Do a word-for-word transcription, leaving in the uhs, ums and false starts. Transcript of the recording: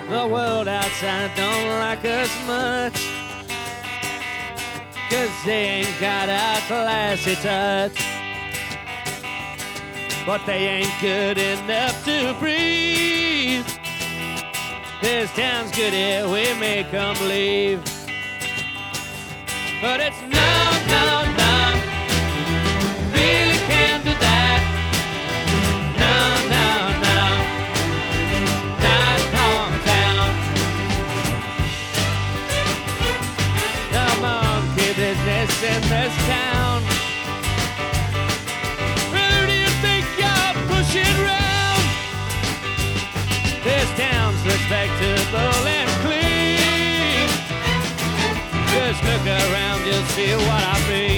The world outside don't like us much, 'cause they ain't got our classy touch. But they ain't good enough to breathe. This town's good here, we make them leave. But it's no, no, no, really can't do that. No, no, no, not hometown. The monkey business in this town. Who do you think you're pushing round? This town's respectable and clean. Just look around, you'll see what I mean.